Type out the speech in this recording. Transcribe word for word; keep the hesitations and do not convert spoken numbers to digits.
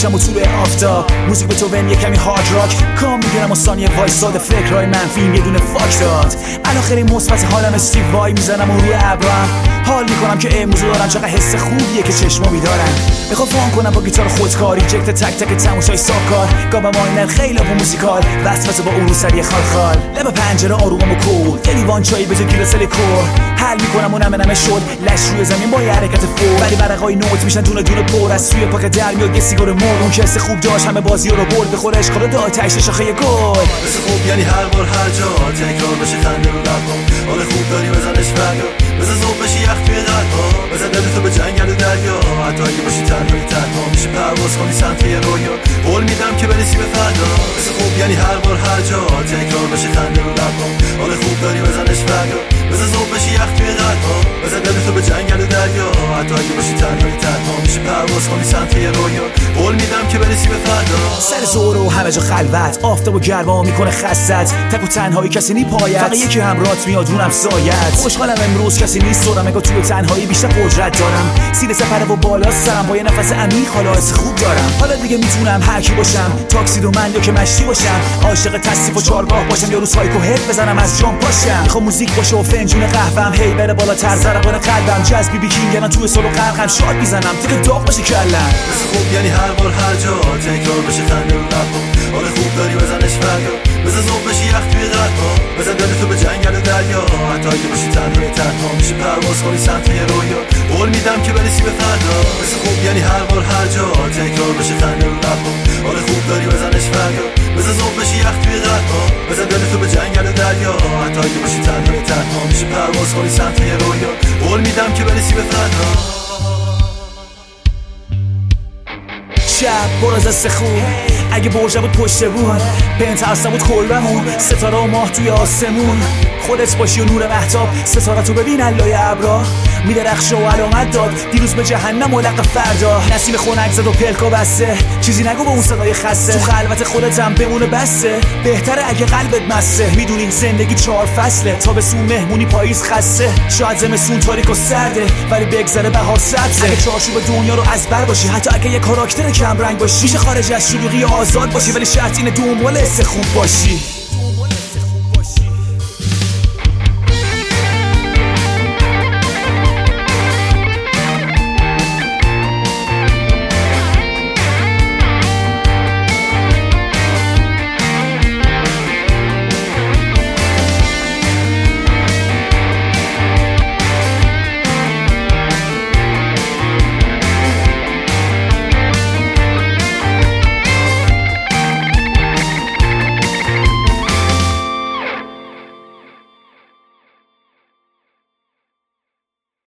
میشم و تو به آفتاب موزیک به تو بهم یه کمی هارد راک کام میگیرم و ثانیه وایساد فکرهای منفیم یه دونه فاک داد الان خیلی مثبت حالم استیو وای میزنم و روی ابرم حال میکنم که امروز دارم چقدر حس خوبیه که چشما بیدارن میخوام فان کنم با گیتار خودکاری جکت تک تک تماشای ساکار گام ماینر خیلی و موزیکال وسوسه با عروسری خال خال لب پنجره آرومم و کول یه لیوان چای به تو گیلاس لیکور حل میکنم و نمه نمه شد لش روی زمین با یه حرکت فور ولی ورقای نوت میشن دونه دونه پر از سوی پاک در میاد یه سیگار مر اون کس خوب داشت همه بازی رو برد بخوره اشکال داد تهش شاخه گل مثل خوب یعنی هر بار هر جا تکرار بشه خنده رو لبام حال خوب داری بزنش فردا بزن ذوق بشی یخ توی قلبا بزن دلتو به جنگل و دریا حتی اگه باشی تنهایی تنها میشه پرواز کنی سمت یه رویا قول میدم که برسی به فردا مثل خوب یعنی هر بار هر جا تکرار بشه خنده رو لبام حال خوب داری بزنش فردا بزن ذوق بشی یخ توی قلبا بزن دلتو به جنگل و دریا حتی اگه باشی تنهایی تنها میشه پرواز کنی سمت یه رویا قول میدم که برسی به فردا سر زور و همه جا خلوت آفتاب و گرما میکنه خستت تک و تنهایی کسی نی پایت فقط یکی همراهت میاد اونم سایت خوشحالم امروز کسی نیست دورم اگه توی تنهایی بیشتر قدرت دارم سینه سپره و بالا سرم با یه نفس عمیق حالا حس خوب دارم حالا دیگه میتونم هر کی باشم تاکسی دو من یا که مشتی باشم عاشق تصیف و چارگاه باشم یا رو سایکو هد بزنم از جام پاشم میخوام موزیک باشه و فنجون قهوه‌ام هی بره بالاتر ضربان قلبم جاز بی بی کینگ تو سولو غرقم شاد میزنم دیگه داغ باشه کلم مثل خوب یعنی هر بار هر جا تکرار بشه خنده رو لبام حال خوب داری بزنش فردا بزن ذوق بشی یخ توی قلبا بزن دلتو به جنگل و دریا حتی اگه باشی تنهایی تنها میشه پرواز کنی سمت یه رویا قول میدم که برسی به فردا مثل خوب یعنی هر بار هر جا تکرار بشه خنده رو لبام حال خوب داری بزنش فردا بزن ذوق بشی یخ توی قلبا بزن دلتو به جنگل و دریا حتی اگه باشی تنهایی تنها میشه پرواز کنی سمت یه رویا قول میدم که برسی به فردا شب برو از دست خوب اگه برجه بود پشت بود بنت هسته بود کلبمون ستاره و ماه توی آسمون خودت باشی و نور مهتاب ستاره تو ببین علای ابرا میدرخشه و علامت داد دیروز به جهنم و لق فردا نسیم خنک زد و پلکا بسته چیزی نگو با اون صدای خسته تو خلوت خودتم بمونه بسته بهتره اگه قلبت مسته میدونی زندگی چهار فصله تابستون مهمونی پاییز خسته شاید زمستون تاریک و سرده ولی بگذره بهار سبزه اگه چارچوب دنیا رو از بر باشی حتی اگه یه کاراکتر کم رنگ باشی میشه خارج از شلوغی آزاد باشی ولی شرط اینه دنبال حس خوب باشی